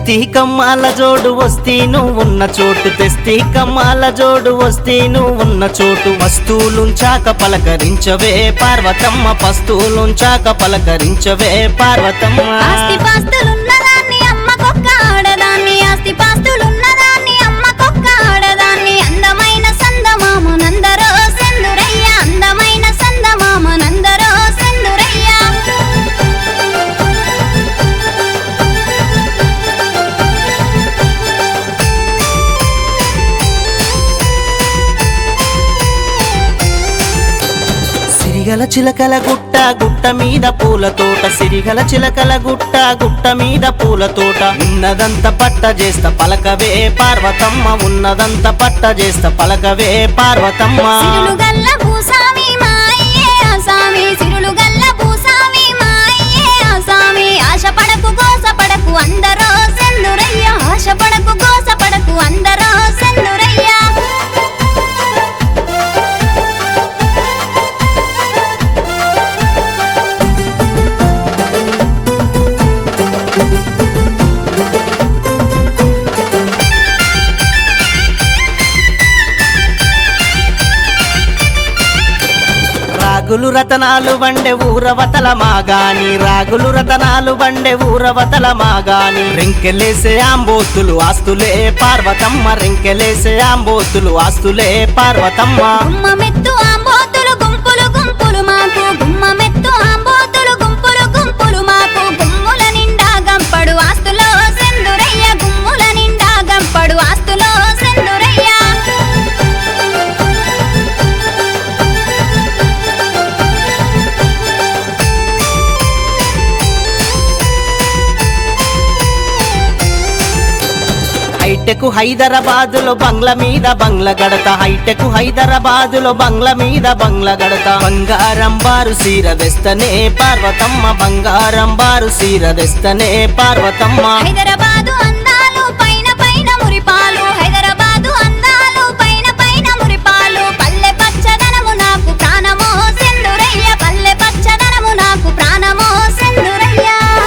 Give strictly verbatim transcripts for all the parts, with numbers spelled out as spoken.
తెస్తి కమ్మాల జోడు వస్తీ నువ్వు ఉన్న చోటు తెస్తి కమ్మాల జోడు వస్తీ నువ్వు ఉన్న చోటు వస్తువులుంచాక పలకరించవే పార్వతమ్మ పస్తువులుంచాక పలకరించవే పార్వతమ్మ ఆస్తి పాస్తులున్నదాన్ని అమ్మకొక్క ఆడదాన్ని ఆస్తి పాస్తులున్నదాన్ని అమ్మకొక్క ఆడదాన్ని అందమైన సందమామనందరో సెందురయ్య అందమైన సందమామనందరో సెందురయ్య సిరిగల చిలకల గుట్ట గుట్ట మీద పూల తోట సిరిగల చిలకల గుట్ట గుట్ట మీద పూల తోట ఉన్నదంత పట్ట చేస్తా పలకవే పార్వతమ్మ ఉన్నదంత పట్ట చేస్తా పలకవే పార్వతమ్మ సిరులు గల్ల భూసామి మాయే ఆసామి సిరులు గల్ల భూసామి మాయే ఆసామి ఆశపడకు గోసపడకు అందరో సెందురయ్య ఆశపడకు గోసపడకు అందరో సెందురయ్య రాగులు రతనాలు వండే ఊరవతల మాగాని రాగులు రతనాలు వండే ఊరవతల మాగాని రెంకెలేసే ఆంబోతులు ఆస్తులే పార్వతమ్మ రెంకెలేసే ఆంబోతులు ఆస్తులే పార్వతమ్మ గుమ్మ మెత్తు ఆంబోతులు గుంపులు గుంపులు మాకు గుమ్మ మెత్తు ఆంబోతులు గుంపులు గుంపులు మాకు గుమ్ముల నిండా గంపడు ఆస్తులో సెందురయ్య గుమ్ముల నిండా గంపడు ఆస్తులో సెందురయ్య హైటెక్ హైదరాబాదులో బంగ్ల మీద బంగ్ల గడత హైటెక్ హైదరాబాదులో బంగ్ల మీద బంగ్ల గడత బంగారం బారు సీర వెస్తనే పార్వతమ్మ బంగారం బారు సీర వెస్తనే పార్వతమ్మ హైదరాబాదు అందాలు పైన పైన మురిపాలు హైదరాబాదు అందాలు పైన పైన మురిపాలు పల్లె పచ్చదనము నాకు ప్రాణమో సెందురయ్య పల్లె పచ్చదనము నాకు ప్రాణమో సెందురయ్య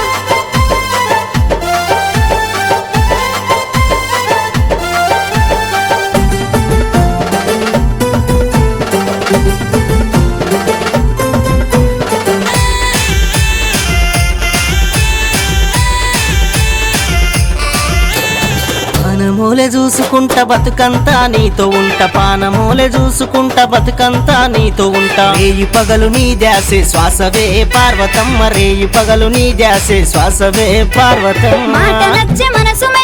పానమూలె చూసుకుంటా బతుకంతా నీతో ఉంట పానమూలె చూసుకుంటా బతుకంతా నీతో ఉంటా రేయి పగలు నీ ధ్యాసే శ్వాసవే పార్వతమ్మ రేయి పగలు నీ ధ్యాసే శ్వాసవే పార్వతమ్మ మాట నచ్చే మనసు